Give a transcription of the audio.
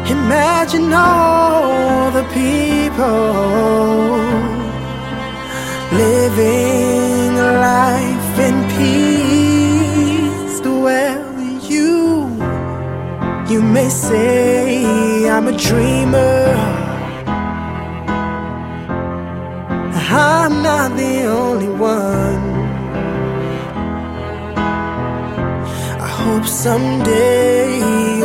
Imagine all the people living a life in peace. Well, you may say I'm a dreamer. I'm not the only one. I hope someday